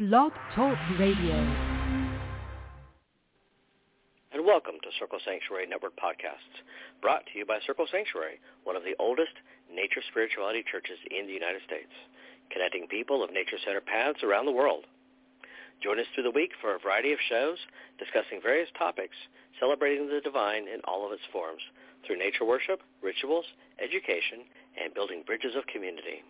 Blog Talk Radio. And welcome to Circle Sanctuary Network Podcasts, brought to you by Circle Sanctuary, one of the oldest nature spirituality churches in the United States, connecting people of nature-centered paths around the world. Join us through the week for a variety of shows discussing various topics, celebrating the divine in all of its forms, through nature worship, rituals, education, and building bridges of community.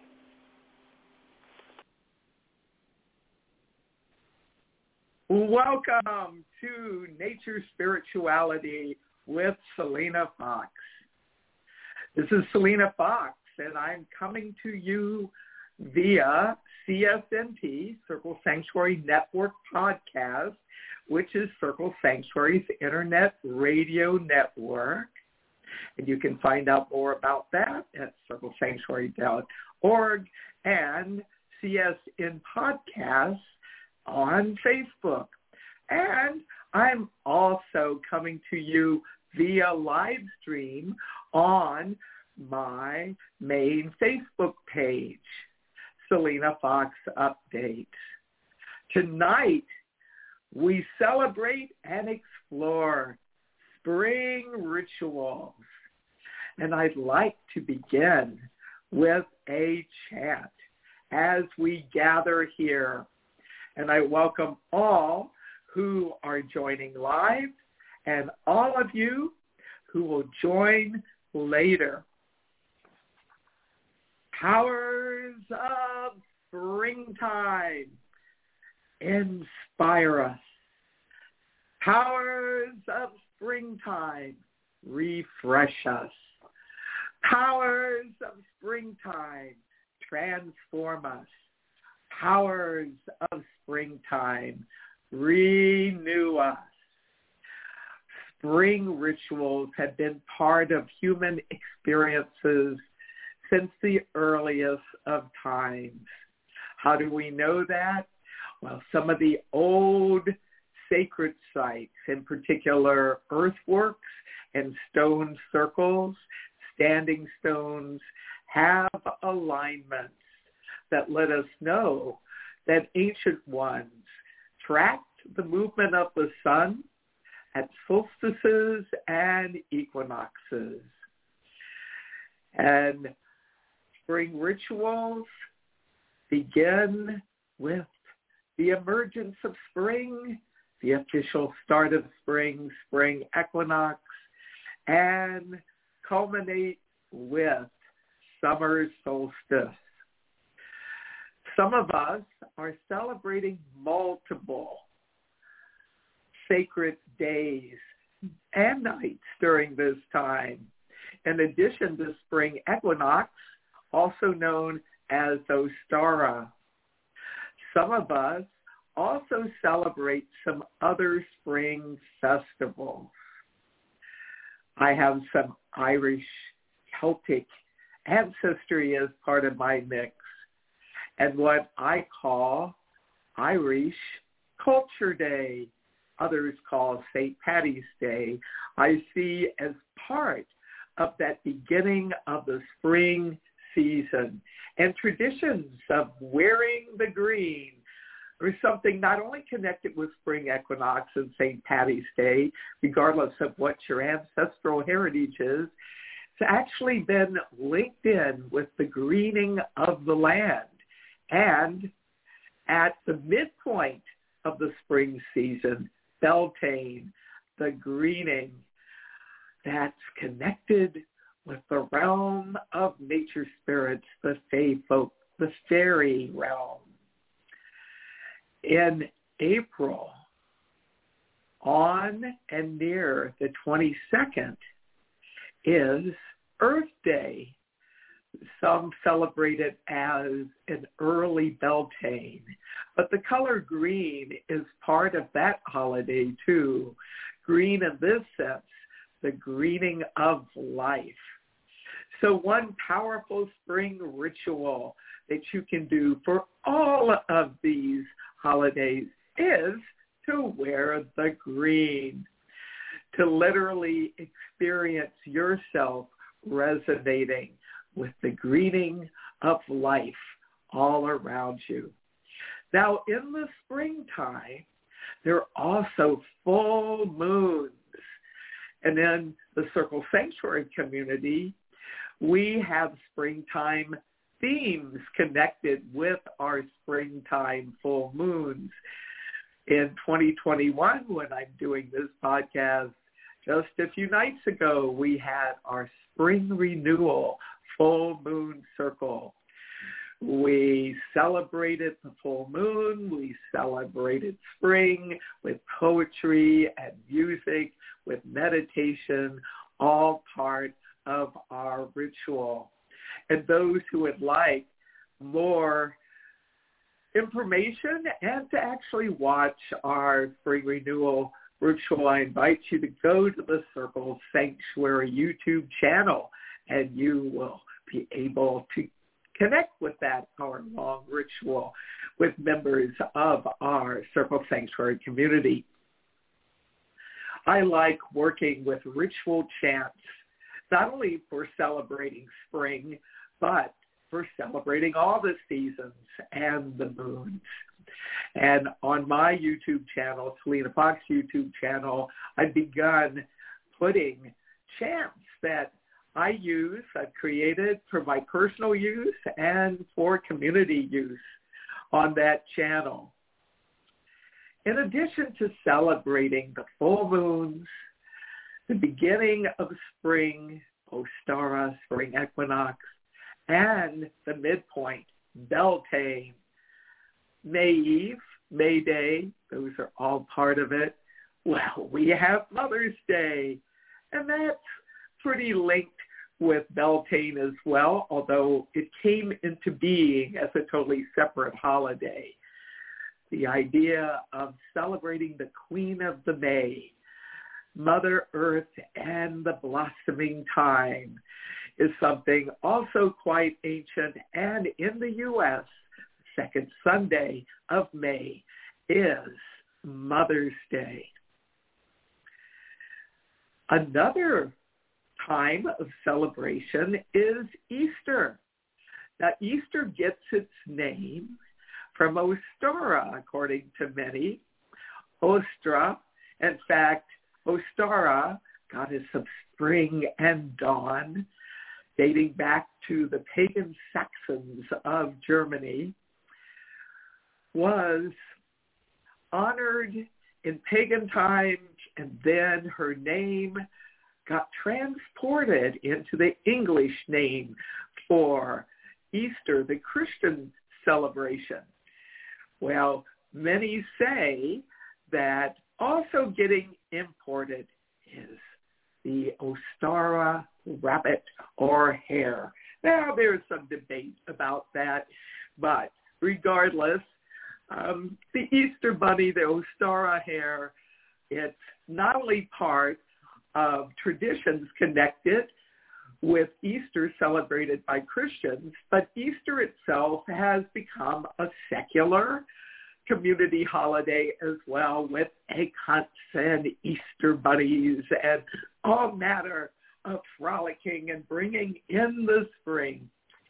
Welcome to Nature Spirituality with Selena Fox. This is Selena Fox, and I'm coming to you via CSNT, Circle Sanctuary Network Podcast, which is Circle Sanctuary's Internet Radio Network. And you can find out more about that at circlesanctuary.org and CSN Podcasts on Facebook. And I'm also coming to you via live stream on my main Facebook page, Selena Fox Updates. Tonight, we celebrate and explore spring rituals. And I'd like to begin with a chant as we gather here. And I welcome all who are joining live and all of you who will join later. Powers of springtime, inspire us. Powers of springtime, refresh us. Powers of springtime, transform us. Powers of springtime, renew us. Spring rituals have been part of human experiences since the earliest of times. How do we know that? Well, some of the old sacred sites, in particular earthworks and stone circles, standing stones, have alignments that let us know that ancient ones tracked the movement of the sun at solstices and equinoxes. And spring rituals begin with the emergence of spring, the official start of spring, spring equinox, and culminate with summer solstice. Some of us are celebrating multiple sacred days and nights during this time, in addition to spring equinox, also known as Ostara. Some of us also celebrate some other spring festivals. I have some Irish Celtic ancestry as part of my mix, and what I call Irish Culture Day, others call St. Paddy's Day, I see as part of that beginning of the spring season. And traditions of wearing the green or something not only connected with spring equinox and St. Paddy's Day, regardless of what your ancestral heritage is, it's actually been linked in with the greening of the land. And at the midpoint of the spring season, Beltane, the greening, that's connected with the realm of nature spirits, the fae folk, the fairy realm. In April, on and near the 22nd, is Earth Day. Some celebrate it as an early Beltane, but the color green is part of that holiday too. Green in this sense, the greening of life. So one powerful spring ritual that you can do for all of these holidays is to wear the green, to literally experience yourself resonating with the greening of life all around you. Now, in the springtime, there are also full moons. And in the Circle Sanctuary community, we have springtime themes connected with our springtime full moons. In 2021, when I'm doing this podcast, just a few nights ago, we had our spring renewal full moon circle. We celebrated the full moon. We celebrated spring with poetry and music, with meditation, all part of our ritual. And those who would like more information and to actually watch our spring renewal ritual, I invite you to go to the Circle Sanctuary YouTube channel, and you will be able to connect with that hour-long ritual with members of our Circle Sanctuary community. I like working with ritual chants, not only for celebrating spring, but for celebrating all the seasons and the moons. And on my YouTube channel, Selena Fox YouTube channel, I've begun putting chants that I've created for my personal use and for community use on that channel. In addition to celebrating the full moons, the beginning of spring, Ostara, spring equinox, and the midpoint, Beltane, May Eve, May Day, those are all part of it. Well, we have Mother's Day, and that's pretty linked with Beltane as well, although it came into being as a totally separate holiday. The idea of celebrating the Queen of the May, Mother Earth and the blossoming time, is something also quite ancient, and in the U.S., the second Sunday of May is Mother's Day. Another time of celebration is Easter. Now, Easter gets its name from Ostara, according to many. Ostra, in fact, Ostara, goddess of spring and dawn, dating back to the pagan Saxons of Germany, was honored in pagan times, and then her name got transported into the English name for Easter, the Christian celebration. Well, many say that also getting imported is the Ostara rabbit or hare. Now, there's some debate about that, but regardless, the Easter bunny, the Ostara hare, it's not only part of traditions connected with Easter celebrated by Christians, but Easter itself has become a secular community holiday as well, with egg hunts and Easter bunnies and all manner of frolicking and bringing in the spring.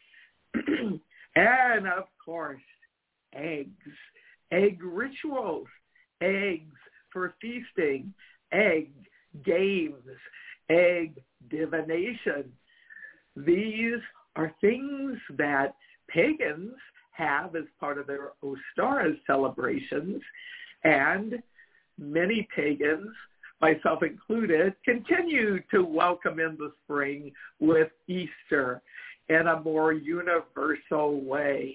And of course, egg rituals, eggs for feasting, egg games, egg divination. These are things that pagans have as part of their Ostara celebrations, and many pagans, myself included, continue to welcome in the spring with Easter in a more universal way.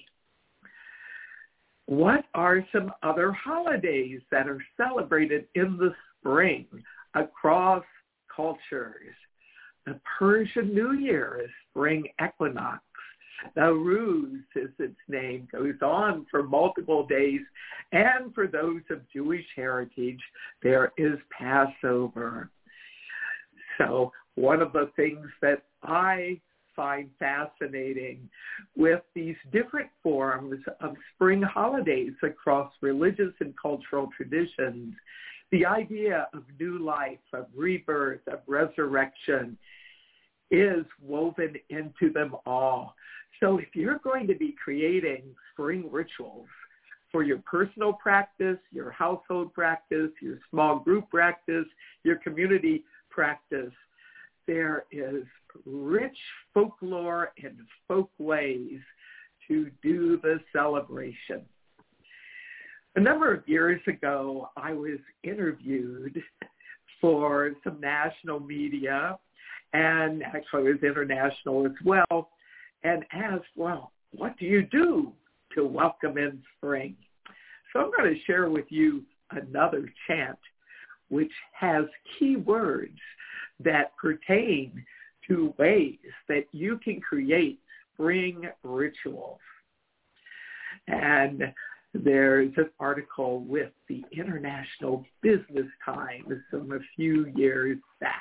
What are some other holidays that are celebrated in the spring across cultures? The Persian New Year is spring equinox. Nowruz is its name, goes on for multiple days. And for those of Jewish heritage, there is Passover. So one of the things that I find fascinating with these different forms of spring holidays across religious and cultural traditions, the idea of new life, of rebirth, of resurrection is woven into them all. So if you're going to be creating spring rituals, for your personal practice, your household practice, your small group practice, your community practice. There is rich folklore and folk ways to do the celebration. A number of years ago, I was interviewed for some national media, and actually it was international as well, and asked, well, what do you do to welcome in spring? So I'm going to share with you another chant which has key words that pertain to ways that you can create spring rituals. And there's an article with the International Business Times from a few years back.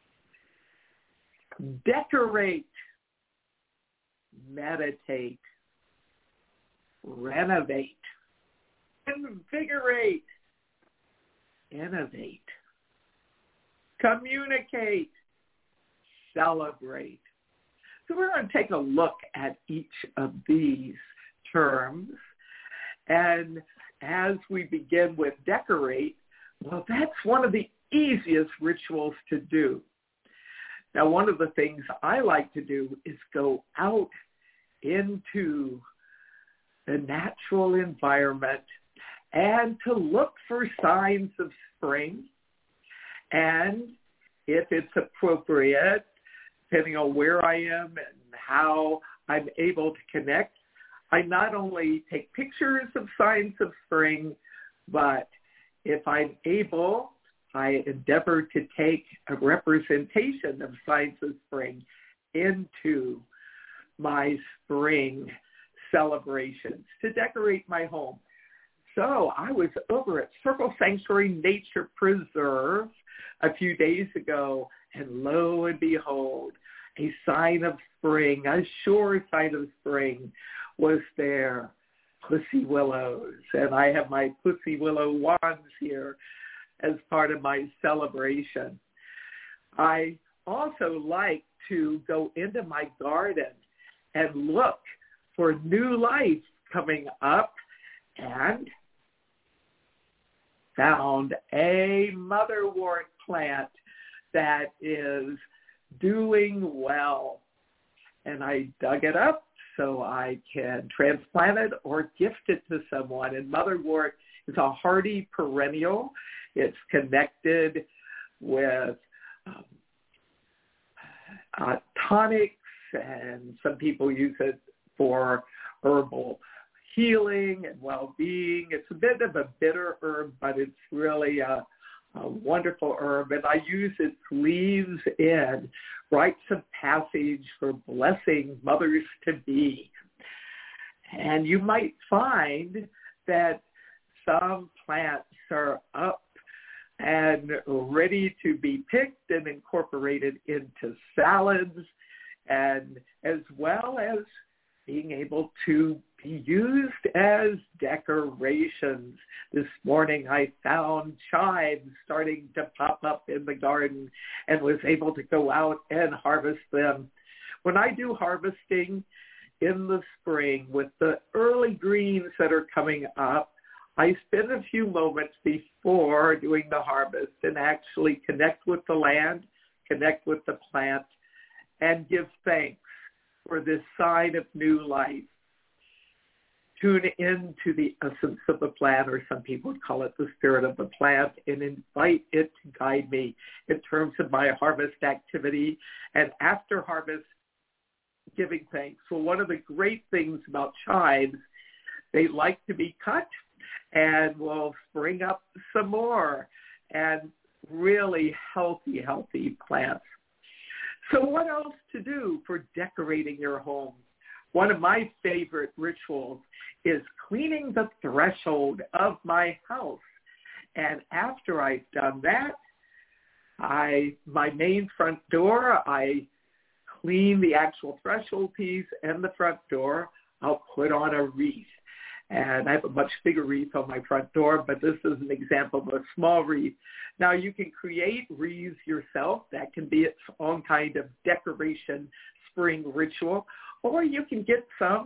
Decorate, meditate, renovate, invigorate, innovate, communicate, celebrate. So we're going to take a look at each of these terms. And as we begin with decorate, well, that's one of the easiest rituals to do. Now, one of the things I like to do is go out into the natural environment and to look for signs of spring. And if it's appropriate, depending on where I am and how I'm able to connect, I not only take pictures of signs of spring, but if I'm able, I endeavor to take a representation of signs of spring into my spring celebrations to decorate my home. So I was over at Circle Sanctuary Nature Preserve a few days ago, and lo and behold, a sign of spring, a sure sign of spring was there, pussy willows. And I have my pussy willow wands here as part of my celebration. I also like to go into my garden and look for new life coming up, and found a motherwort plant that is doing well. And I dug it up so I can transplant it or gift it to someone. And motherwort is a hardy perennial. It's connected with tonics, and some people use it for herbal healing and well-being. It's a bit of a bitter herb, but it's really a wonderful herb. And I use its leaves in rites of passage for blessing mothers-to-be. And you might find that some plants are up and ready to be picked and incorporated into salads, and as well as being able to be used as decorations. This morning I found chives starting to pop up in the garden and was able to go out and harvest them. When I do harvesting in the spring with the early greens that are coming up, I spend a few moments before doing the harvest and actually connect with the land, connect with the plant, and give thanks for this sign of new life. Tune into the essence of the plant, or some people would call it the spirit of the plant, and invite it to guide me in terms of my harvest activity and after harvest giving thanks. So one of the great things about chives, they like to be cut and will spring up some more, and really healthy plants. So what else to do for decorating your home? One of my favorite rituals is cleaning the threshold of my house. And after I've done that, my main front door, I clean the actual threshold piece and the front door. I'll put on a wreath. And I have a much bigger wreath on my front door, but this is an example of a small wreath. Now, you can create wreaths yourself. That can be its own kind of decoration spring ritual. Or you can get some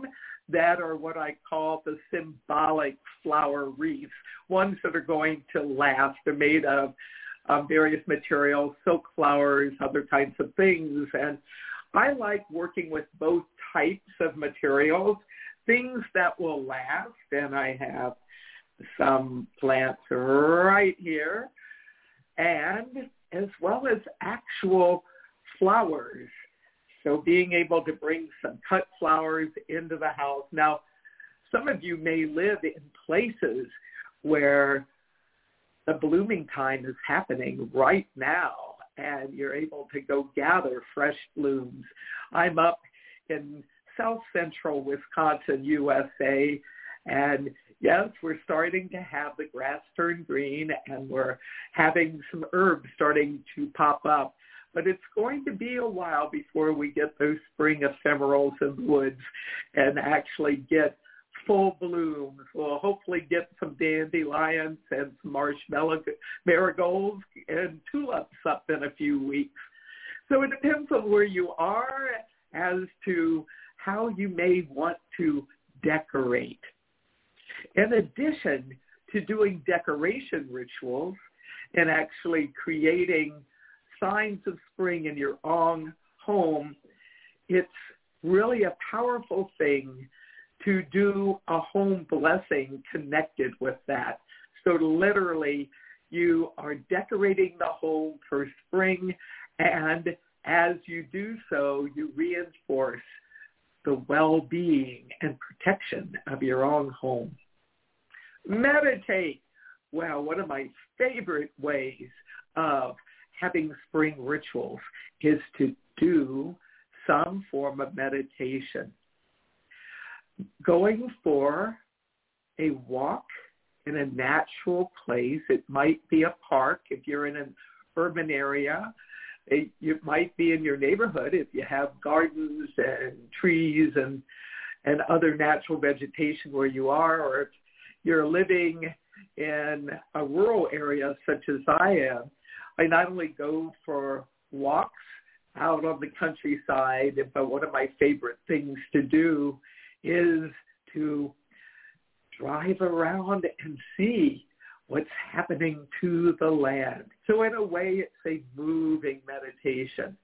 that are what I call the symbolic flower wreaths, ones that are going to last. They're made of various materials, silk flowers, other types of things. And I like working with both types of materials, things that will last. And I have some plants right here, and as well as actual flowers. So being able to bring some cut flowers into the house. Now, some of you may live in places where the blooming time is happening right now, and you're able to go gather fresh blooms. I'm up in south central Wisconsin, USA, and yes, we're starting to have the grass turn green, and we're having some herbs starting to pop up. But it's going to be a while before we get those spring ephemerals in the woods and actually get full blooms. We'll hopefully get some dandelions and some marigolds and tulips up in a few weeks. So it depends on where you are as to how you may want to decorate. In addition to doing decoration rituals and actually creating signs of spring in your own home, it's really a powerful thing to do a home blessing connected with that. So literally, you are decorating the home for spring, and as you do so, you reinforce the well-being and protection of your own home. Meditate. Well, one of my favorite ways of having spring rituals is to do some form of meditation. Going for a walk in a natural place. It might be a park if you're in an urban area. It might be in your neighborhood if you have gardens and trees and other natural vegetation where you are, or if you're living in a rural area such as I am. I not only go for walks out on the countryside, but one of my favorite things to do is to drive around and see what's happening to the land. So in a way, it's a moving meditation.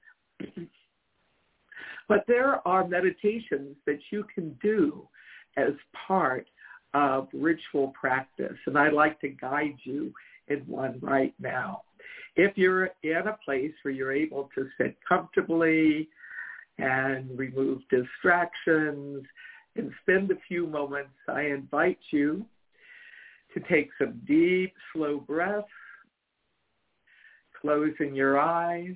But there are meditations that you can do as part of ritual practice, and I'd like to guide you in one right now. If you're in a place where you're able to sit comfortably and remove distractions and spend a few moments, I invite you to take some deep, slow breaths, closing your eyes,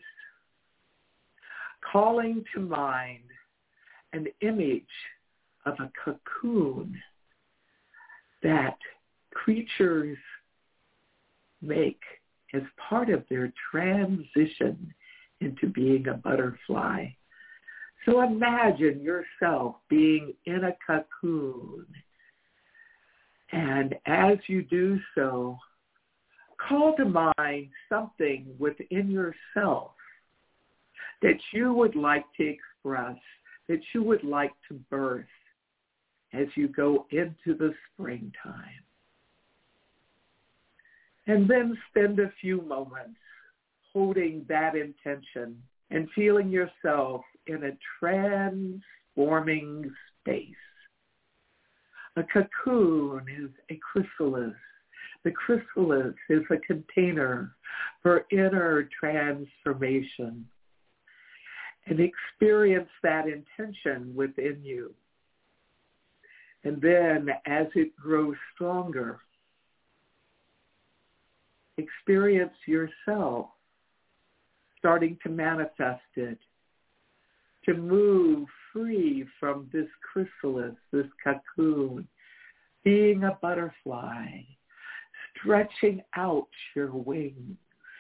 calling to mind an image of a cocoon that creatures make as part of their transition into being a butterfly. So imagine yourself being in a cocoon. And as you do so, call to mind something within yourself that you would like to express, that you would like to birth as you go into the springtime. And then spend a few moments holding that intention and feeling yourself in a transforming space. A cocoon is a chrysalis. The chrysalis is a container for inner transformation. And experience that intention within you. And then as it grows stronger, experience yourself starting to manifest it, to move free from this chrysalis, this cocoon, being a butterfly, stretching out your wings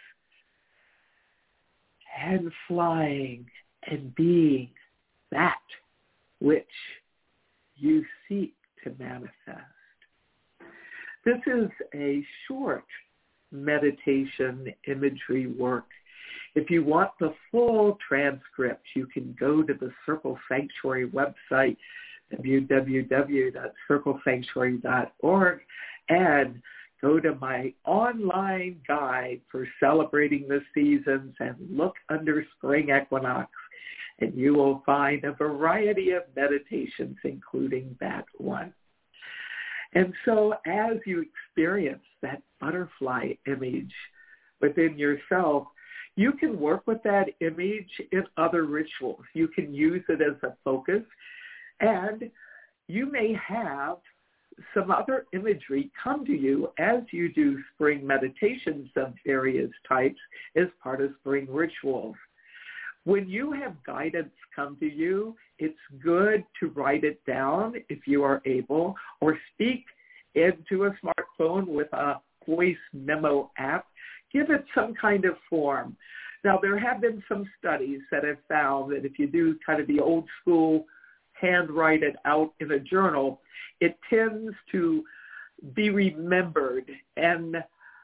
and flying and being that which you seek to manifest. This is a short meditation imagery work. If you want the full transcript, you can go to the Circle Sanctuary website. www.circlesanctuary.org, and go to my online guide for celebrating the seasons and look under spring equinox, and you will find a variety of meditations, including that one. And so as you experience that butterfly image within yourself, you can work with that image in other rituals. You can use it as a focus, and you may have some other imagery come to you as you do spring meditations of various types as part of spring rituals. When you have guidance come to you, it's good to write it down if you are able, or speak into a smartphone with a voice memo app. Give it some kind of form. Now, there have been some studies that have found that if you do kind of the old school handwrite it out in a journal, it tends to be remembered and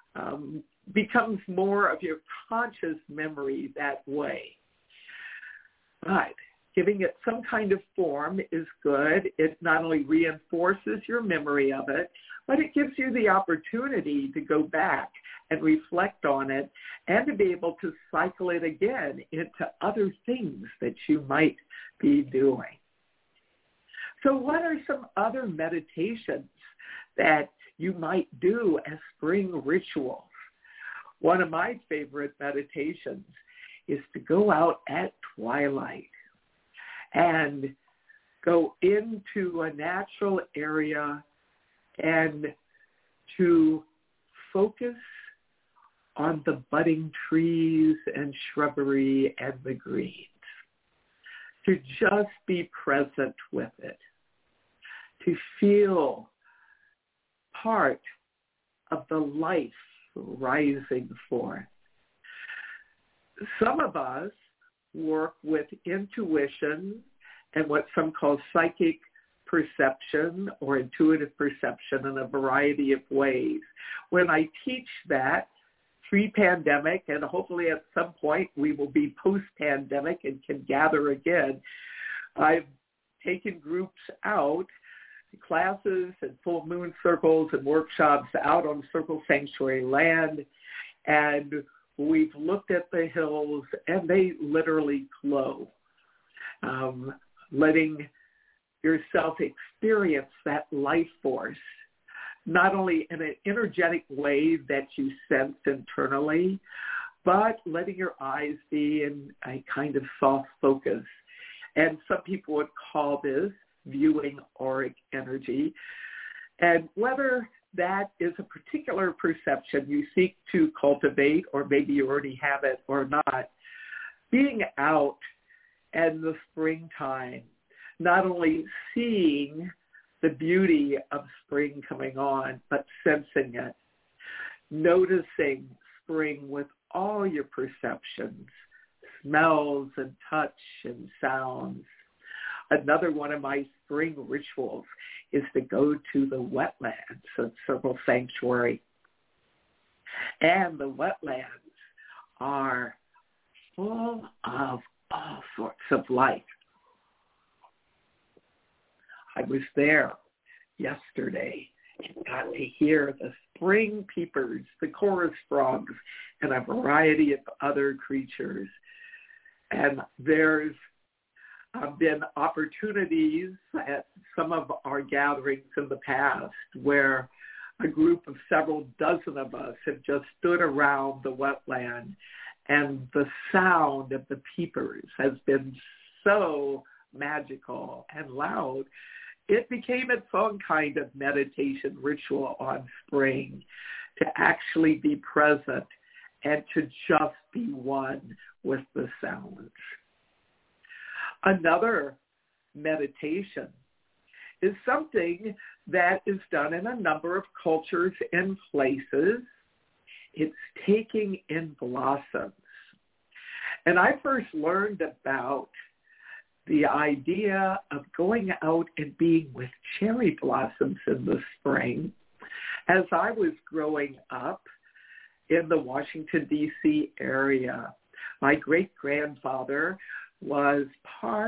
becomes more of your conscious memory that way. But giving it some kind of form is good. It not only reinforces your memory of it, but it gives you the opportunity to go back and reflect on it and to be able to cycle it again into other things that you might be doing. So what are some other meditations that you might do as spring rituals? One of my favorite meditations is to go out at twilight and go into a natural area and to focus on the budding trees and shrubbery and the greens, to just be present with it, to feel part of the life rising forth. Some of us work with intuition and what some call psychic perception or intuitive perception in a variety of ways. When I teach that pre-pandemic, and hopefully at some point we will be post-pandemic and can gather again, I've taken groups out, classes and full moon circles and workshops out on Circle Sanctuary land, and we've looked at the hills and they literally glow, letting yourself experience that life force, not only in an energetic way that you sense internally, but letting your eyes be in a kind of soft focus. And some people would call this viewing auric energy. And whether that is a particular perception you seek to cultivate, or maybe you already have it or not, being out in the springtime, not only seeing the beauty of spring coming on, but sensing it, noticing spring with all your perceptions, smells and touch and sounds. Another one of my spring rituals is to go to the wetlands at Circle Sanctuary. And the wetlands are full of all sorts of life. I was there yesterday and got to hear the spring peepers, the chorus frogs, and a variety of other creatures. And there's been opportunities at some of our gatherings in the past where a group of several dozen of us have just stood around the wetland, and the sound of the peepers has been so magical and loud. It became its own kind of meditation ritual on spring, to actually be present and to just be one with the sounds. Another meditation is something that is done in a number of cultures and places. It's taking in blossoms. And I first learned about the idea of going out and being with cherry blossoms in the spring as I was growing up in the Washington, D.C. area. My great-grandfather was part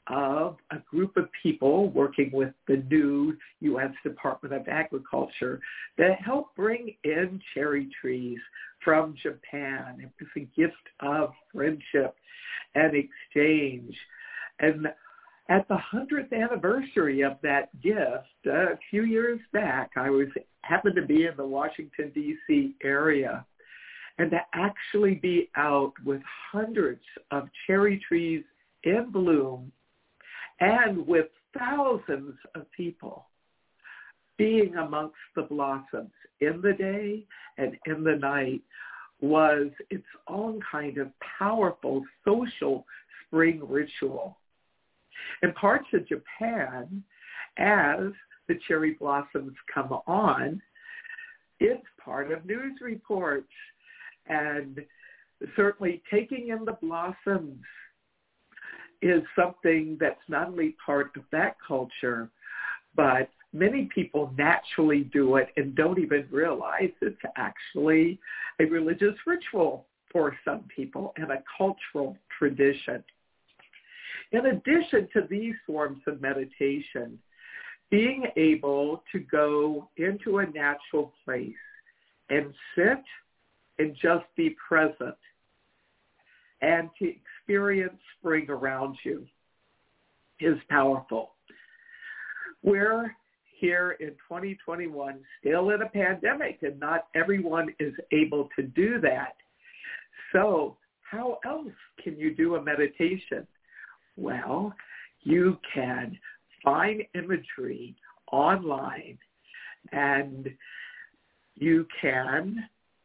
of a group of people working with the new U.S. Department of Agriculture that helped bring in cherry trees from Japan. It was a gift of friendship and exchange. And at the 100th anniversary of that gift, a few years back, I happened to be in the Washington, D.C. area, and to actually be out with hundreds of cherry trees in bloom and with thousands of people being amongst the blossoms in the day and in the night was its own kind of powerful social spring ritual. In parts of Japan, as the cherry blossoms come on, it's part of news reports. And certainly taking in the blossoms is something that's not only part of that culture, but many people naturally do it and don't even realize it's actually a religious ritual for some people and a cultural tradition. In addition to these forms of meditation, being able to go into a natural place and sit and just be present and to experience spring around you is powerful. We're here in 2021 still in a pandemic, and not everyone is able to do that. So how else can you do a meditation? Well, you can find imagery online, and you can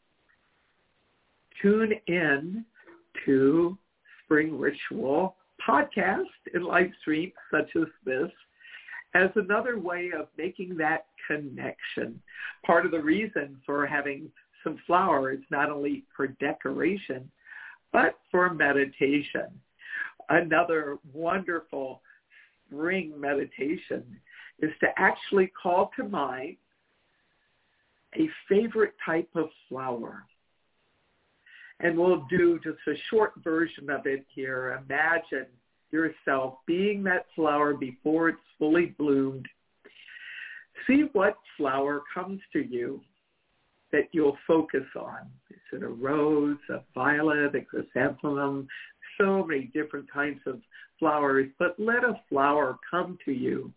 tune in to Spring Ritual podcast and live streams such as this as another way of making that connection. Part of the reason for having some flowers, not only for decoration, but for meditation. Another wonderful spring meditation is to actually call to mind a favorite type of flower. And we'll do just a short version of it here. Imagine yourself being that flower before it's fully bloomed. See what flower comes to you that you'll focus on. Is it a rose, a violet, a chrysanthemum? So many different kinds of flowers, but let a flower come to you.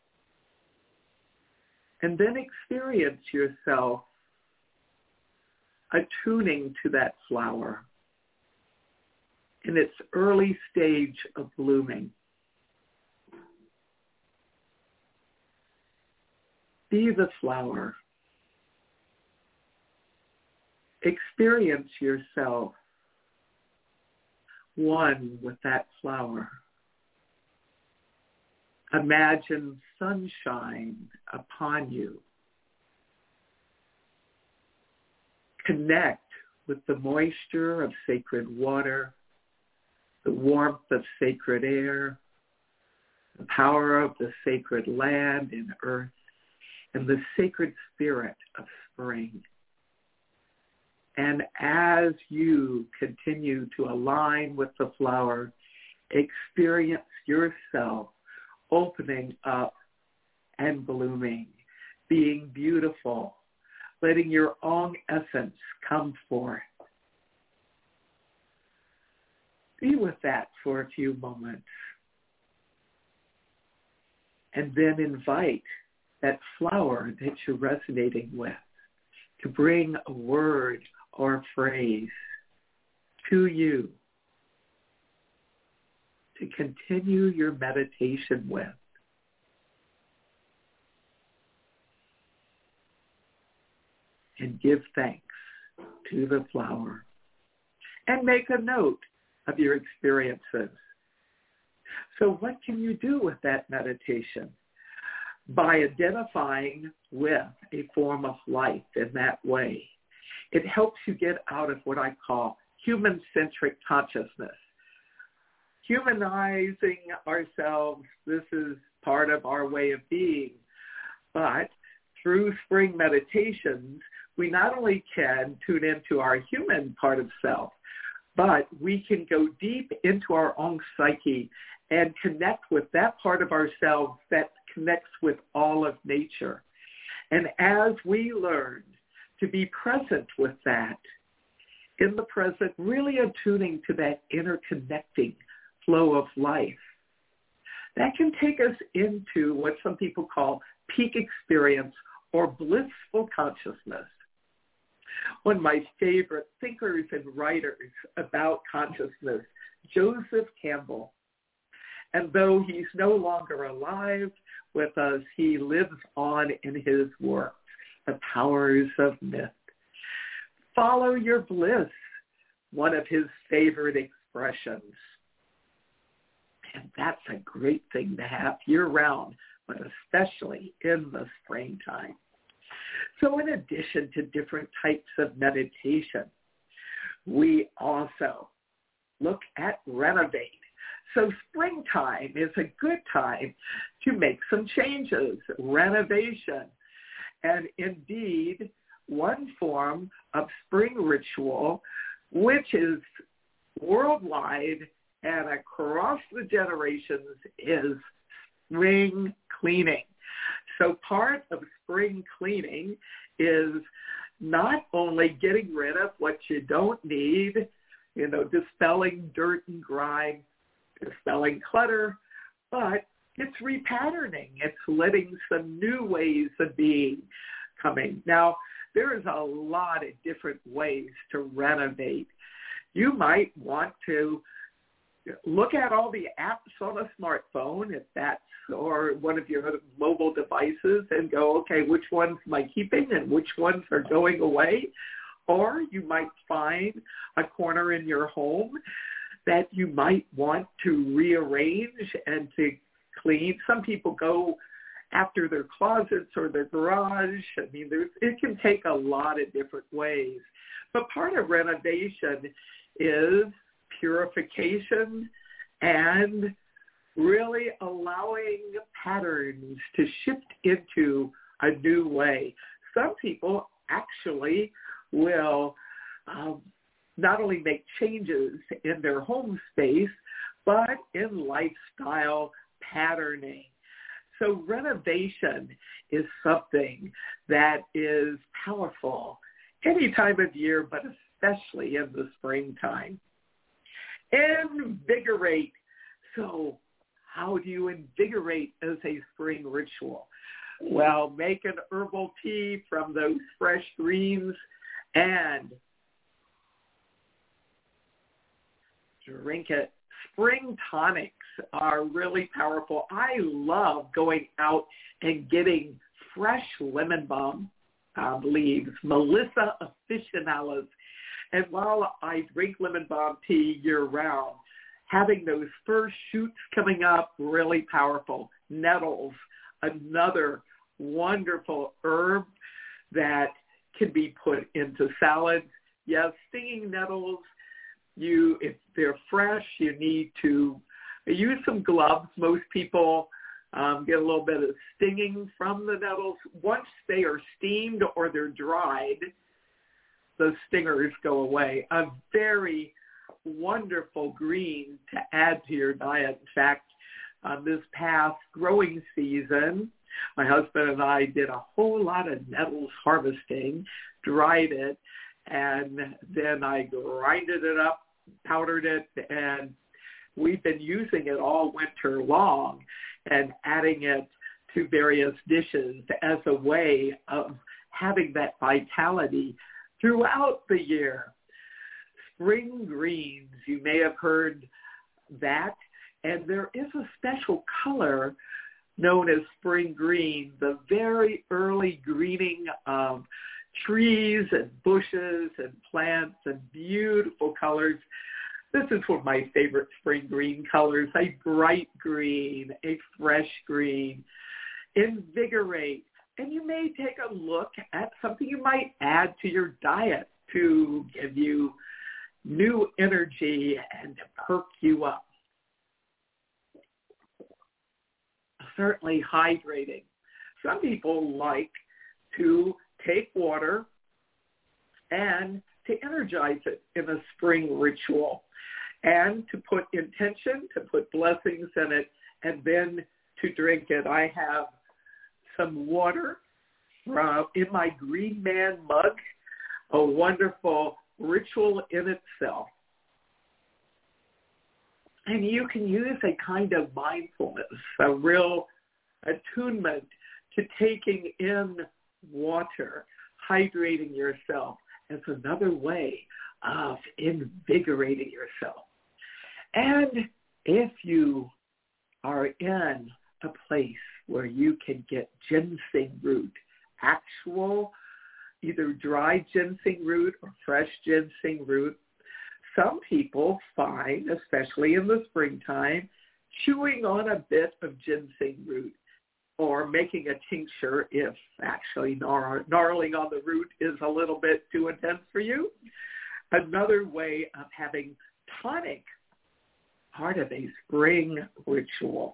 And then experience yourself attuning to that flower in its early stage of blooming. Be the flower. Experience yourself one with that flower. Imagine sunshine upon you. Connect with the moisture of sacred water, the warmth of sacred air, the power of the sacred land and earth, and the sacred spirit of spring. And as you continue to align with the flower, experience yourself opening up and blooming, being beautiful, letting your own essence come forth. Be with that for a few moments. And then invite that flower that you're resonating with to bring a word or a phrase to you to continue your meditation with. And give thanks to the flower. And make a note of your experiences. So what can you do with that meditation? By identifying with a form of life in that way, it helps you get out of what I call human-centric consciousness. Humanizing ourselves, this is part of our way of being. But through spring meditations, we not only can tune into our human part of self, but we can go deep into our own psyche and connect with that part of ourselves that connects with all of nature. And as we learn to be present with that, in the present, really attuning to that interconnecting flow of life, that can take us into what some people call peak experience or blissful consciousness. One of my favorite thinkers and writers about consciousness, Joseph Campbell. And though he's no longer alive with us, he lives on in his works, The Powers of Myth. Follow your bliss, one of his favorite expressions. And that's a great thing to have year-round, but especially in the springtime. So in addition to different types of meditation, we also look at renovate. So springtime is a good time to make some changes, renovation. And indeed, one form of spring ritual, which is worldwide and across the generations, is spring cleaning. So part of spring cleaning is not only getting rid of what you don't need, dispelling dirt and grime, dispelling clutter, but it's repatterning. It's letting some new ways of being coming. Now, there is a lot of different ways to renovate. You might want to look at all the apps on a smartphone, if that's, or one of your mobile devices, and go, okay, which ones am I keeping and which ones are going away? Or you might find a corner in your home that you might want to rearrange and to clean. Some people go after their closets or their garage. I mean, it can take a lot of different ways. But part of renovation is purification and really allowing patterns to shift into a new way. Some people actually will not only make changes in their home space, but in lifestyle patterning. So renovation is something that is powerful any time of year, but especially in the springtime. Invigorate. So how do you invigorate as a spring ritual? Well, make an herbal tea from those fresh greens and drink it. Spring tonics are really powerful. I love going out and getting fresh lemon balm leaves, Melissa officinalis. And while I drink lemon balm tea year-round, having those first shoots coming up, really powerful. Nettles, another wonderful herb that can be put into salads. Yes, stinging nettles, if they're fresh, you need to use some gloves. Most people get a little bit of stinging from the nettles. Once they are steamed or they're dried, those stingers go away. A very wonderful green to add to your diet. In fact, this past growing season, my husband and I did a whole lot of nettles harvesting, dried it, and then I grinded it up, powdered it, and we've been using it all winter long and adding it to various dishes as a way of having that vitality throughout the year. Spring greens, you may have heard that, and there is a special color known as spring green, the very early greening of trees and bushes and plants and beautiful colors. This is one of my favorite spring green colors, a bright green, a fresh green. Invigorate. And you may take a look at something you might add to your diet to give you new energy and to perk you up. Certainly hydrating. Some people like to take water and to energize it in a spring ritual. and to put intention, to put blessings in it, and then to drink it. I have some water in my Green Man mug, a wonderful ritual in itself. And you can use a kind of mindfulness, a real attunement to taking in water, hydrating yourself as another way of invigorating yourself. And if you are in a place where you can get ginseng root, actual either dry ginseng root or fresh ginseng root, some people find, especially in the springtime, chewing on a bit of ginseng root or making a tincture if actually gnarling on the root is a little bit too intense for you. Another way of having tonic, part of a spring ritual.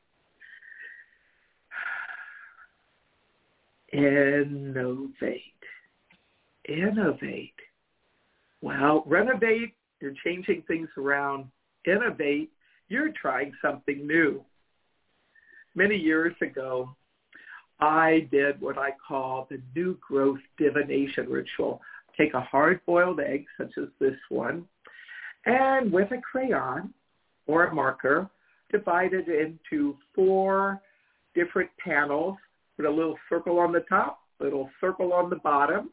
Innovate. Well, renovate, you're changing things around. Innovate, you're trying something new. Many years ago, I did what I call the new growth divination ritual. Take a hard-boiled egg, such as this one, and with a crayon or a marker, divide it into 4 different panels, put a little circle on the top, a little circle on the bottom,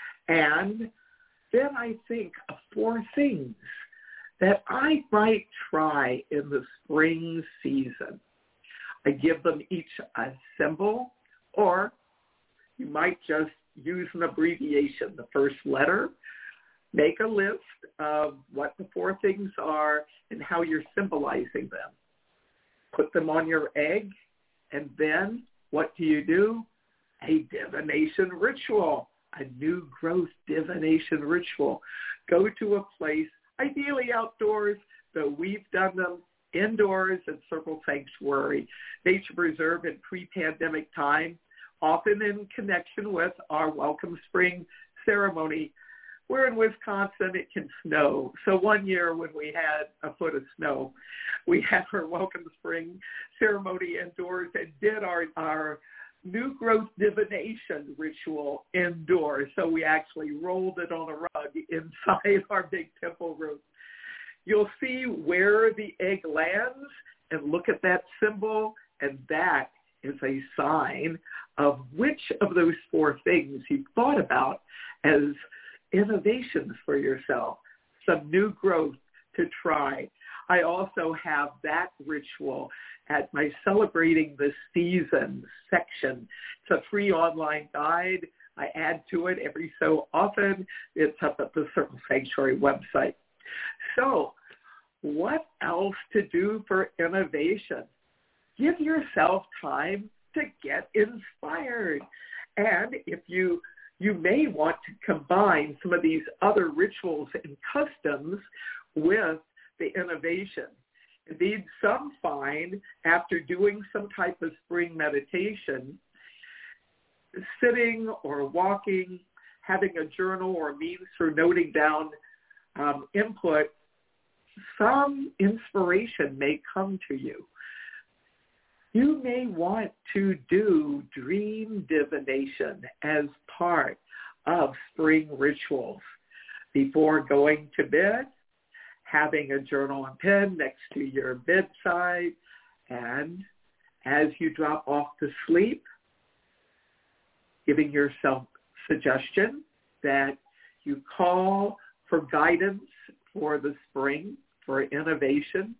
and then I think of 4 things that I might try in the spring season. I give them each a symbol, or you might just use an abbreviation, the first letter. Make a list of what the 4 things are and how you're symbolizing them. Put them on your egg, and then what do? A divination ritual, a new growth divination ritual. Go to a place, ideally outdoors, though we've done them indoors at Circle Sanctuary Nature Preserve in pre-pandemic time, often in connection with our Welcome Spring ceremony. We're in Wisconsin, it can snow. So one year when we had a foot of snow, we had our Welcome Spring ceremony indoors and did our new growth divination ritual indoors. So we actually rolled it on a rug inside our big temple room. You'll see where the egg lands and look at that symbol, and that is a sign of which of those 4 things you thought about as innovations for yourself, some new growth to try. I also have that ritual at my Celebrating the Season section. It's a free online guide. I add to it every so often. It's up at the Circle Sanctuary website. So what else to do for innovation? Give yourself time to get inspired. And if you may want to combine some of these other rituals and customs with the innovation. Indeed, some find after doing some type of spring meditation, sitting or walking, having a journal or a means for noting down input, some inspiration may come to you. You may want to do dream divination as part of spring rituals. Before going to bed, having a journal and pen next to your bedside, and as you drop off to sleep, giving yourself suggestion that you call for guidance for the spring, for innovation,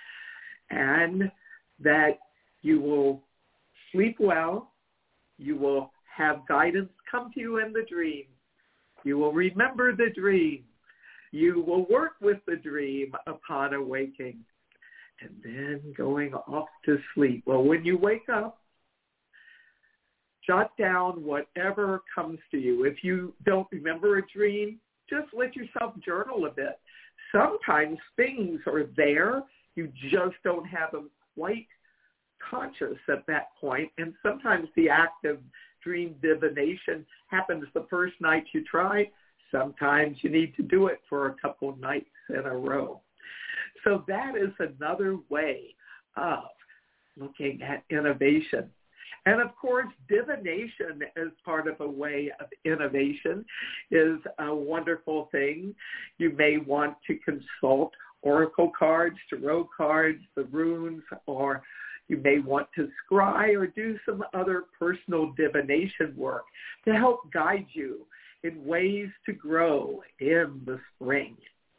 and that you will sleep well, you will have guidance come to you in the dream, you will remember the dream, you will work with the dream upon awaking, and then going off to sleep. Well, when you wake up, jot down whatever comes to you. If you don't remember a dream, just let yourself journal a bit. Sometimes things are there, you just don't have them quite conscious at that point, and sometimes the act of dream divination happens the first night you try. Sometimes you need to do it for a couple nights in a row. So that is another way of looking at innovation. And of course, divination as part of a way of innovation is a wonderful thing. You may want to consult oracle cards, tarot cards, the runes, or you may want to scry or do some other personal divination work to help guide you in ways to grow in the spring.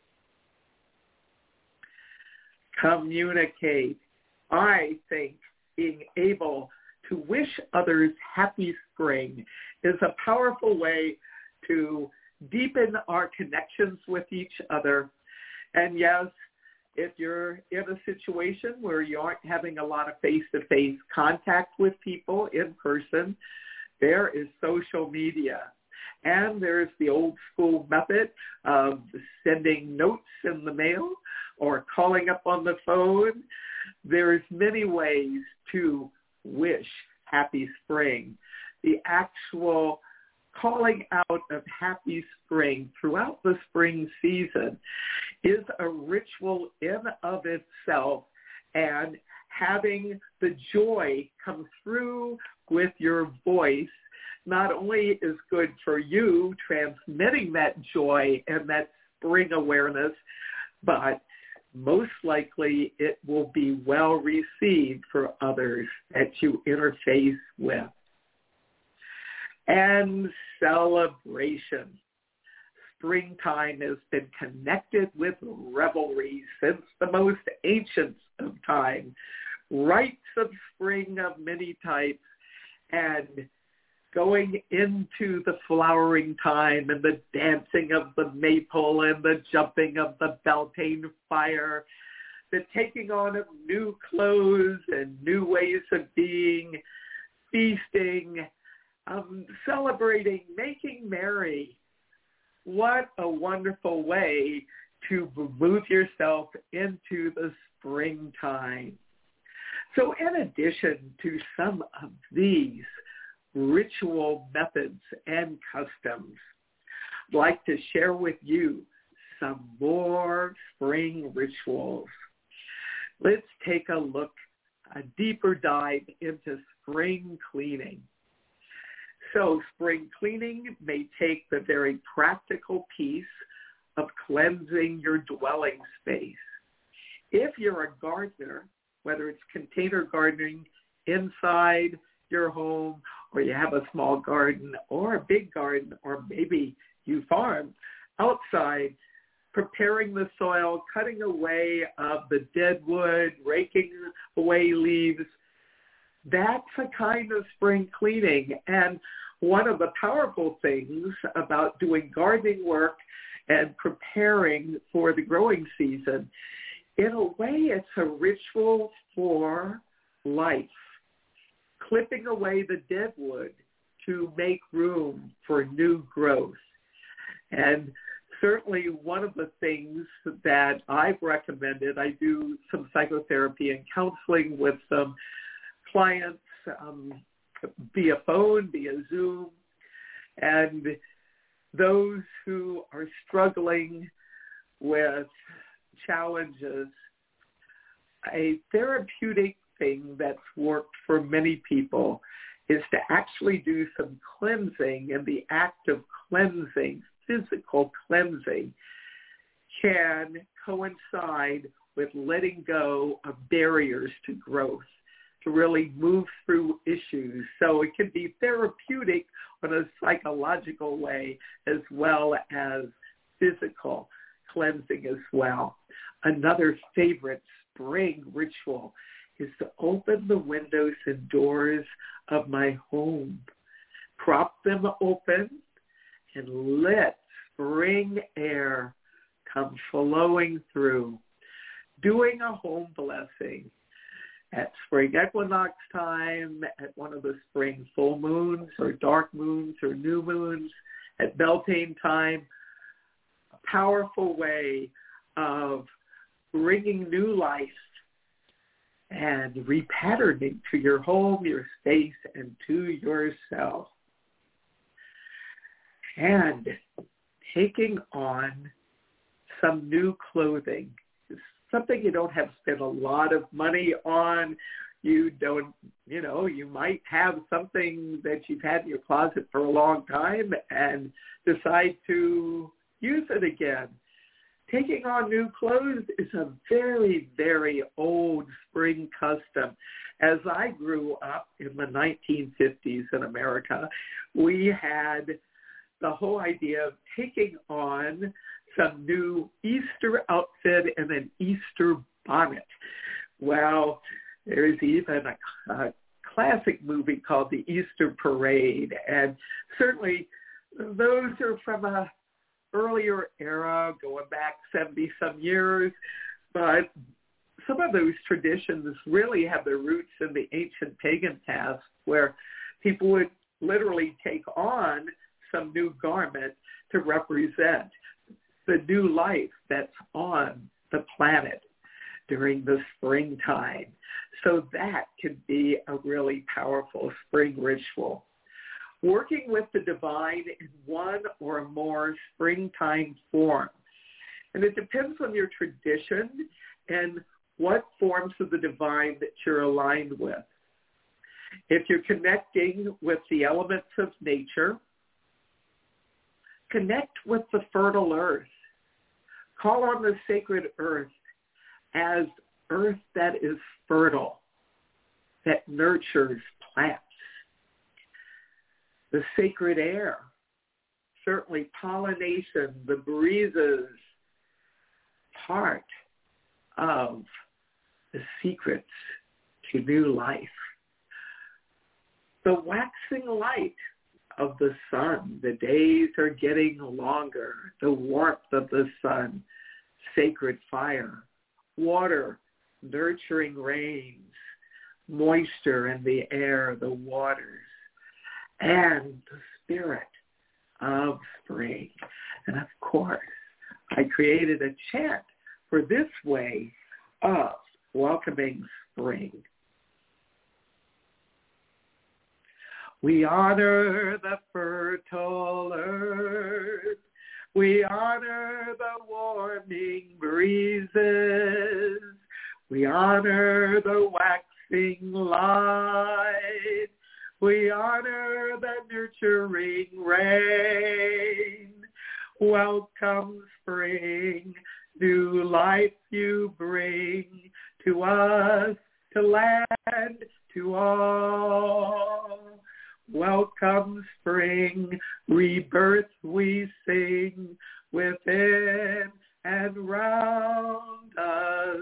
Communicate. I think being able to wish others happy spring is a powerful way to deepen our connections with each other. And yes, if you're in a situation where you aren't having a lot of face-to-face contact with people in person, there is social media. And there's the old school method of sending notes in the mail or calling up on the phone. There's many ways to wish happy spring. The actual calling out of happy spring throughout the spring season is a ritual in of itself, and having the joy come through with your voice not only is good for you, transmitting that joy and that spring awareness, but most likely it will be well received for others that you interface with. And celebration. Springtime has been connected with revelry since the most ancient of time. Rites of spring of many types, and going into the flowering time and the dancing of the maypole and the jumping of the Beltane fire, the taking on of new clothes and new ways of being, feasting, celebrating, making merry. What a wonderful way to move yourself into the springtime. So in addition to some of these ritual methods and customs, I'd like to share with you some more spring rituals. Let's take a look, a deeper dive into spring cleaning. So spring cleaning may take the very practical piece of cleansing your dwelling space. If you're a gardener, whether it's container gardening inside your home, or you have a small garden or a big garden, or maybe you farm outside, preparing the soil, cutting away of the dead wood, raking away leaves, that's a kind of spring cleaning. And one of the powerful things about doing gardening work and preparing for the growing season, in a way it's a ritual for life. Clipping away the dead wood to make room for new growth. And certainly one of the things that I've recommended, I do some psychotherapy and counseling with some clients via phone, via Zoom, and those who are struggling with challenges, a therapeutic thing that's worked for many people is to actually do some cleansing, and the act of cleansing, physical cleansing, can coincide with letting go of barriers to growth, to really move through issues. So it can be therapeutic in a psychological way as well as physical cleansing as well. Another favorite spring ritual is to open the windows and doors of my home, prop them open, and let spring air come flowing through. Doing a home blessing at spring equinox time, at one of the spring full moons or dark moons or new moons, at Beltane time, a powerful way of bringing new life and repatterning to your home, your space, and to yourself. And taking on some new clothing is something you don't have to spend a lot of money on. You don't, you might have something that you've had in your closet for a long time and decide to use it again. Taking on new clothes is a very, very old spring custom. As I grew up in the 1950s in America, we had the whole idea of taking on some new Easter outfit and an Easter bonnet. Well, there's even a classic movie called The Easter Parade, and certainly those are from a earlier era, going back 70-some years, but some of those traditions really have their roots in the ancient pagan past, where people would literally take on some new garment to represent the new life that's on the planet during the springtime. So that can be a really powerful spring ritual. Working with the divine in one or more springtime forms. And it depends on your tradition and what forms of the divine that you're aligned with. If you're connecting with the elements of nature, connect with the fertile earth. Call on the sacred earth as earth that is fertile, that nurtures plants. The sacred air, certainly pollination, the breezes, part of the secrets to new life. The waxing light of the sun, the days are getting longer, the warmth of the sun, sacred fire, water, nurturing rains, moisture in the air, the waters, and the spirit of spring. And of course, I created a chant for this way of welcoming spring. We honor the fertile earth. We honor the warming breezes. We honor the waxing light. We honor the nurturing rain. Welcome spring, new life you bring to us, to land, to all. Welcome spring, rebirth we sing within and round us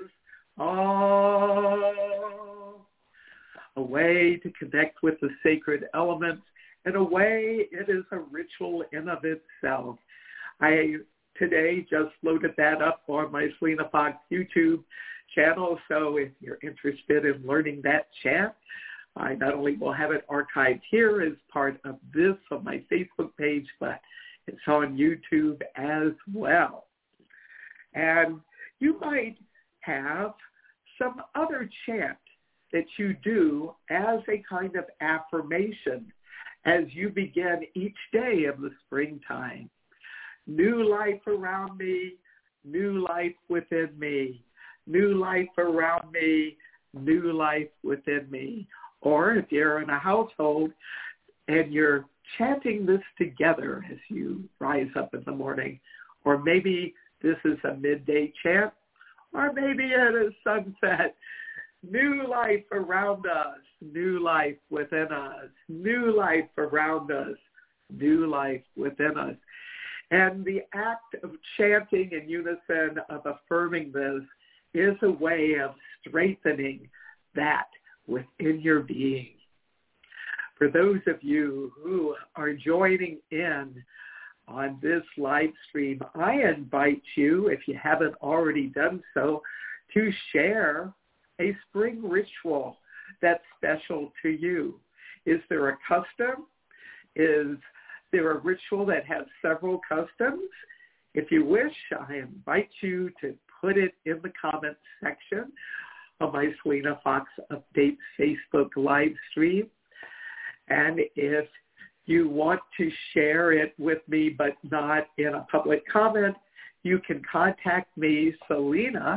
all. A way to connect with the sacred elements, and a way it is a ritual in of itself. I today just loaded that up on my Selena Fox YouTube channel, so if you're interested in learning that chant, I not only will have it archived here as part of this on my Facebook page, but it's on YouTube as well. And you might have some other chant that you do as a kind of affirmation as you begin each day of the springtime. New life around me, new life within me, new life around me, new life within me. Or if you're in a household and you're chanting this together as you rise up in the morning, or maybe this is a midday chant, or maybe it is sunset, new life around us, new life within us, new life around us, new life within us. And the act of chanting in unison, of affirming this, is a way of strengthening that within your being. For those of you who are joining in on this live stream, I invite you, if you haven't already done so, to share a spring ritual that's special to you. Is there a custom? Is there a ritual that has several customs? If you wish, I invite you to put it in the comments section of my Selena Fox Updates Facebook live stream. And if you want to share it with me but not in a public comment, you can contact me, Selena,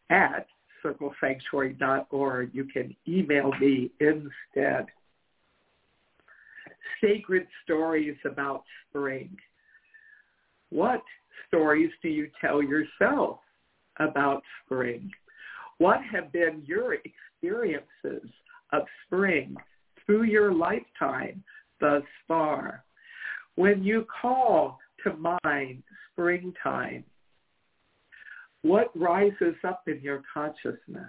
at circlesanctuary.org. You can email me instead. Sacred stories about spring. What stories do you tell yourself about spring? What have been your experiences of spring through your lifetime thus far? When you call to mind springtime, what rises up in your consciousness?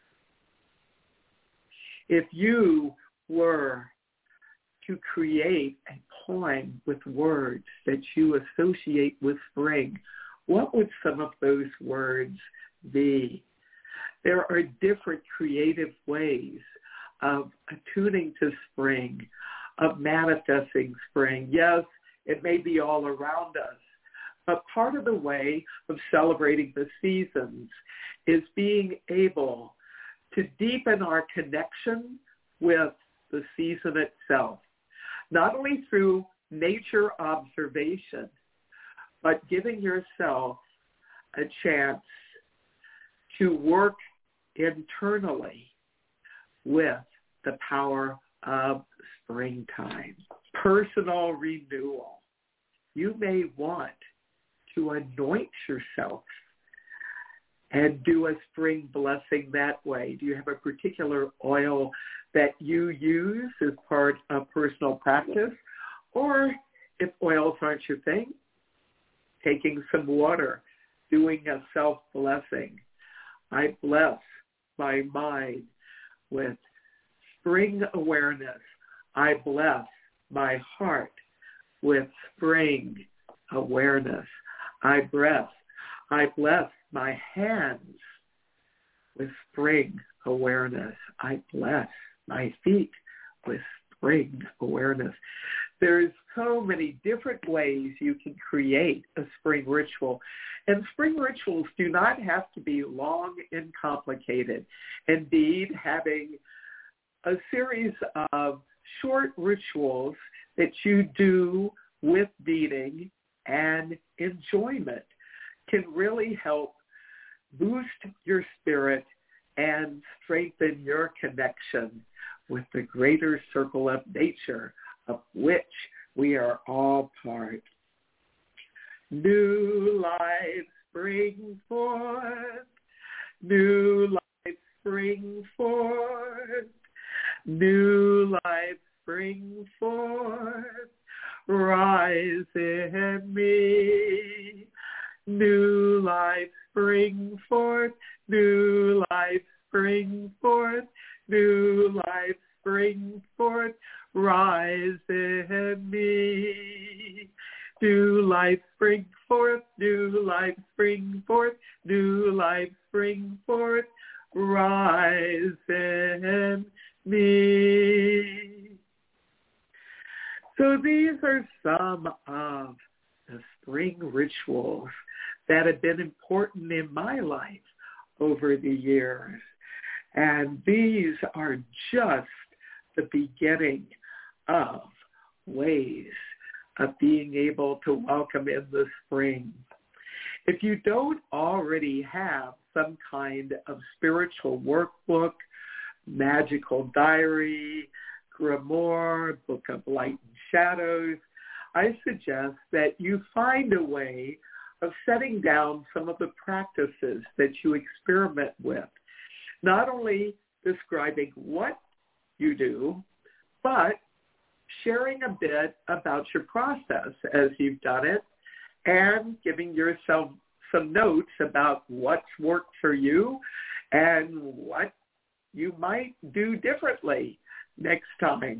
If you were to create a poem with words that you associate with spring, what would some of those words be? There are different creative ways of attuning to spring, of manifesting spring. Yes, it may be all around us, but part of the way of celebrating the seasons is being able to deepen our connection with the season itself, not only through nature observation, but giving yourself a chance to work internally with the power of springtime. Personal renewal. You may want to anoint yourself and do a spring blessing that way. Do you have a particular oil that you use as part of personal practice? Or if oils aren't your thing, taking some water, doing a self-blessing. I bless my mind with spring awareness. I bless my heart with spring awareness. I bless my hands with spring awareness. I bless my feet with spring awareness. There's so many different ways you can create a spring ritual. And spring rituals do not have to be long and complicated. Indeed, having a series of short rituals that you do with meaning and enjoyment can really help boost your spirit and strengthen your connection with the greater circle of nature of which we are all part. New life spring forth, new life spring forth, new life spring forth, rise in me. New life spring forth, new life spring forth, new life spring forth, rise in me. New life spring forth, new life spring forth, new life spring forth, rise in me. So these are some of the spring rituals that have been important in my life over the years. And these are just the beginning of ways of being able to welcome in the spring. If you don't already have some kind of spiritual workbook, magical diary, grimoire, book of light and shadows, I suggest that you find a way of setting down some of the practices that you experiment with, not only describing what you do, but sharing a bit about your process as you've done it and giving yourself some notes about what's worked for you and what you might do differently next time.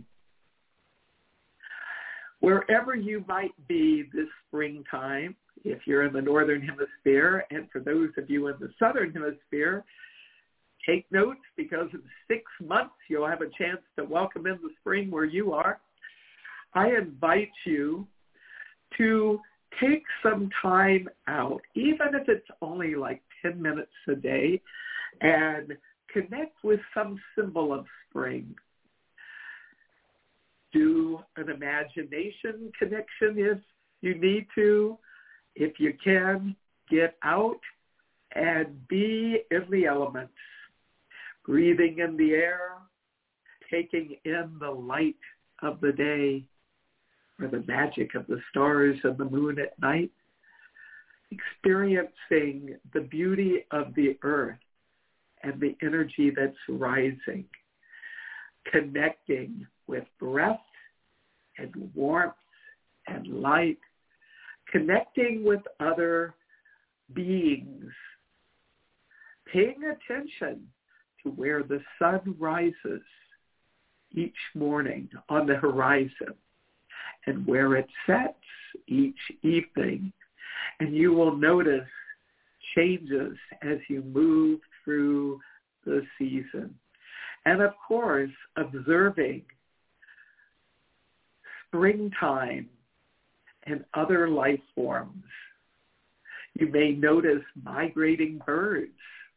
Wherever you might be this springtime, if you're in the Northern Hemisphere, and for those of you in the Southern Hemisphere, take notes because in 6 months you'll have a chance to welcome in the spring where you are. I invite you to take some time out, even if it's only like 10 minutes a day, and connect with some symbol of spring. Do an imagination connection if you need to. If you can, get out and be in the elements, breathing in the air, taking in the light of the day or the magic of the stars and the moon at night, experiencing the beauty of the earth and the energy that's rising, connecting with breath and warmth and light, connecting with other beings, paying attention to where the sun rises each morning on the horizon and where it sets each evening. And you will notice changes as you move through the season. And of course, observing springtime and other life forms. You may notice migrating birds,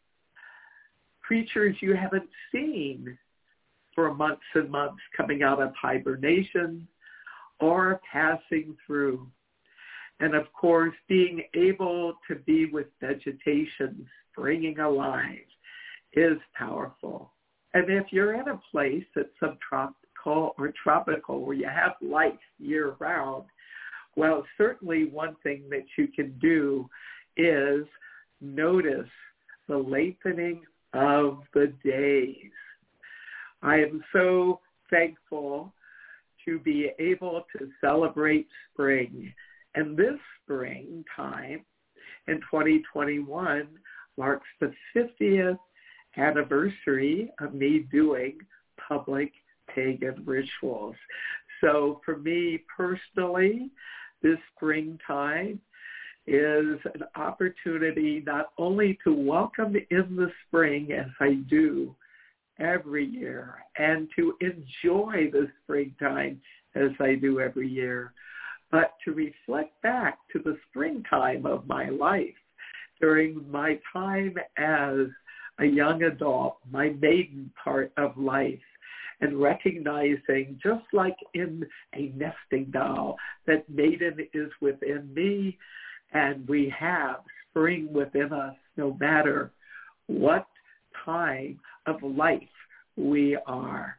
creatures you haven't seen for months and months coming out of hibernation or passing through. And of course, being able to be with vegetation springing alive is powerful. And if you're in a place that's subtropical or tropical where you have life year-round, well, certainly one thing that you can do is notice the lengthening of the days. I am so thankful to be able to celebrate spring. And this springtime in 2021 marks the 50th anniversary of me doing public pagan rituals. So for me personally, this springtime is an opportunity not only to welcome in the spring as I do every year and to enjoy the springtime as I do every year, but to reflect back to the springtime of my life during my time as a young adult, my maiden part of life, and recognizing, just like in a nesting doll, that maiden is within me and we have spring within us no matter what time of life we are.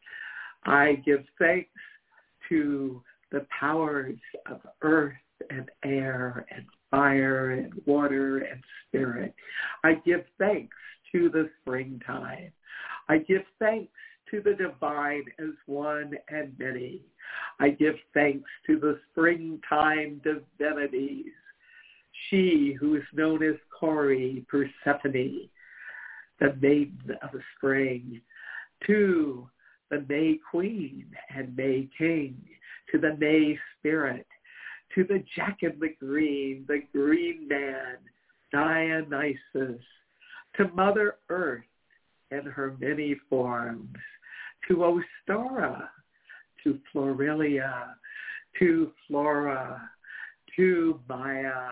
I give thanks to the powers of earth and air and fire and water and spirit. I give thanks to the springtime. I give thanks to the divine as one and many. I give thanks to the springtime divinities. She who is known as Kori, Persephone, the maiden of spring, to the May Queen and May King, to the May Spirit, to the Jack in the Green Man, Dionysus, to Mother Earth in her many forms, to Ostara, to Florelia, to Flora, to Maya,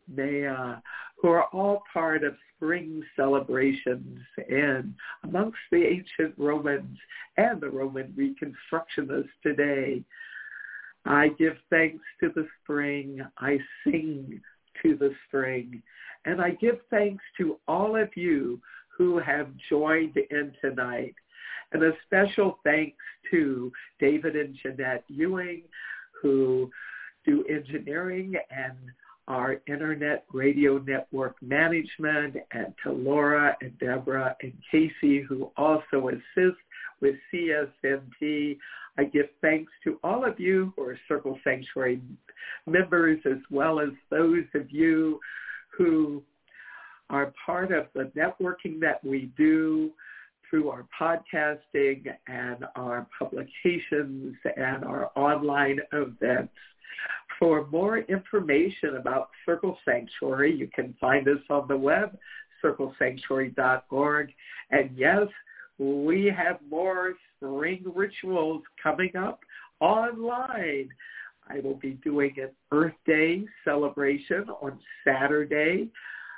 who are all part of spring celebrations and amongst the ancient Romans and the Roman Reconstructionists today. I give thanks to the spring. I sing to the spring. And I give thanks to all of you who have joined in tonight. And a special thanks to David and Jeanette Ewing, who do engineering and our internet radio network management, and to Laura and Deborah and Casey, who also assist with CSNT. I give thanks to all of you who are Circle Sanctuary members, as well as those of you who are part of the networking that we do through our podcasting and our publications and our online events. For more information about Circle Sanctuary, you can find us on the web, circlesanctuary.org. And yes, we have more spring rituals coming up online. I will be doing an Earth Day celebration on Saturday,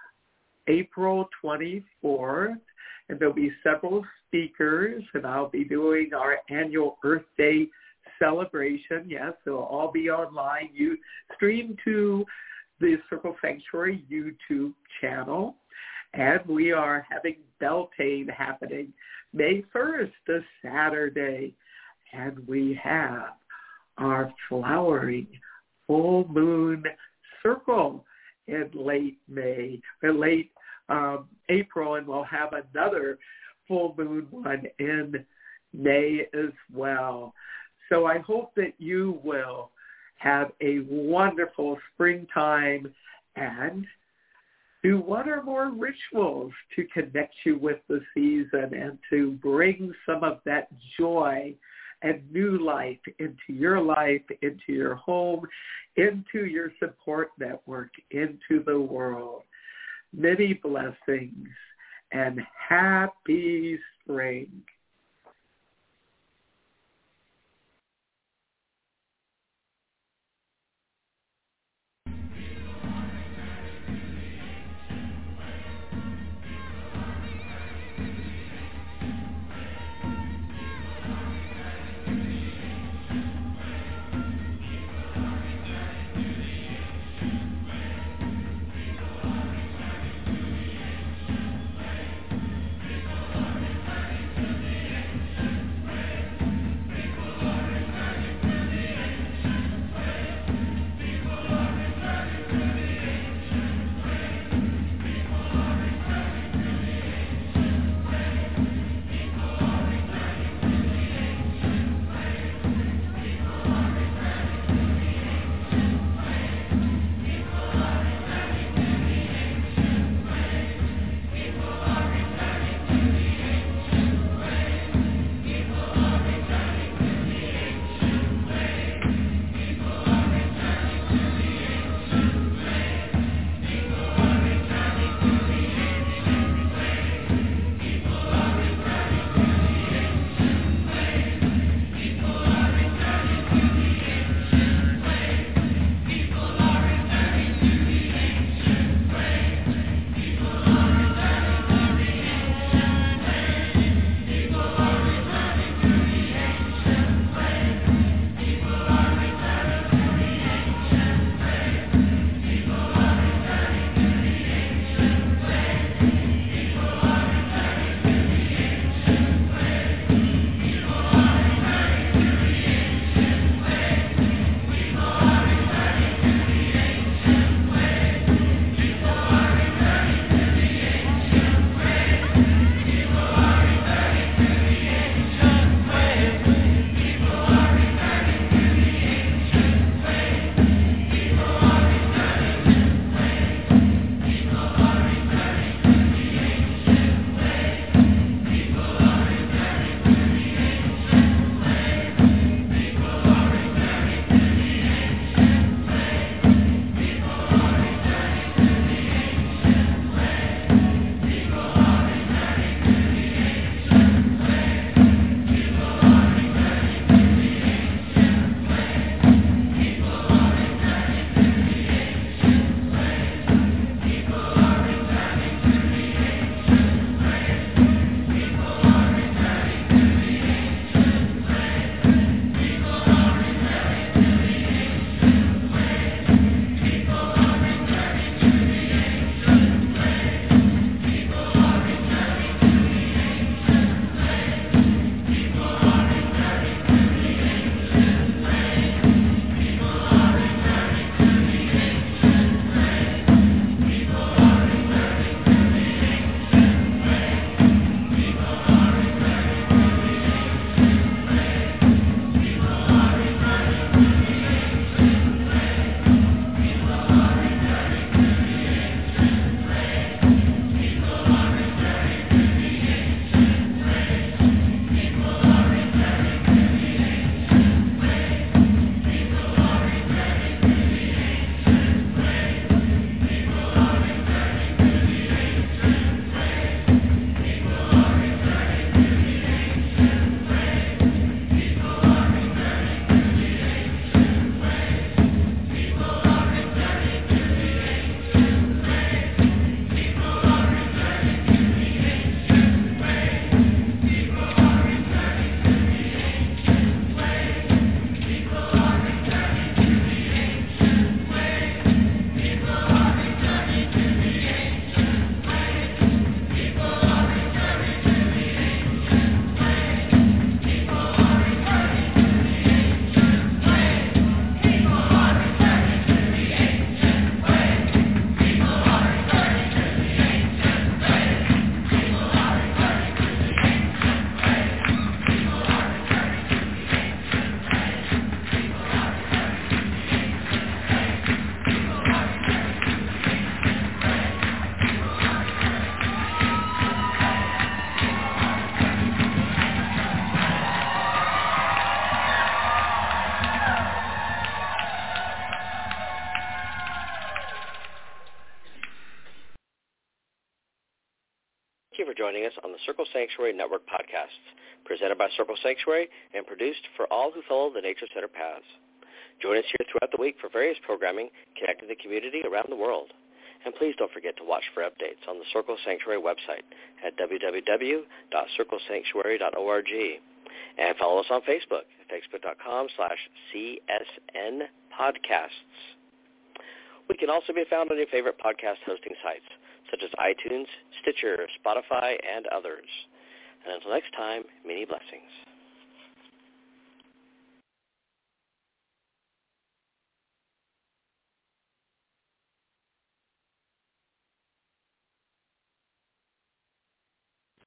April 24th. And there'll be several speakers, and I'll be doing our annual Earth Day celebration. Yes, it'll all be online. You stream to the Circle Sanctuary YouTube channel. And we are having Beltane happening May 1st, a Saturday. And we have our flowering full moon circle in late May, or late April, and we'll have another full moon one in May as well. So I hope that you will have a wonderful springtime and do one or more rituals to connect you with the season and to bring some of that joy and new life into your home, into your support network, into the world. Many blessings and happy spring. you for joining us on the Circle Sanctuary Network podcasts, presented by Circle Sanctuary and produced for all who follow the Nature Center paths. Join us here throughout the week for various programming connecting the community around the world. And please don't forget to watch for updates on the Circle Sanctuary website at www.circlesanctuary.org. And follow us on Facebook at facebook.com/CSN podcasts. We can also be found on your favorite podcast hosting sites, such as iTunes, Stitcher, Spotify, and others. And until next time, many blessings.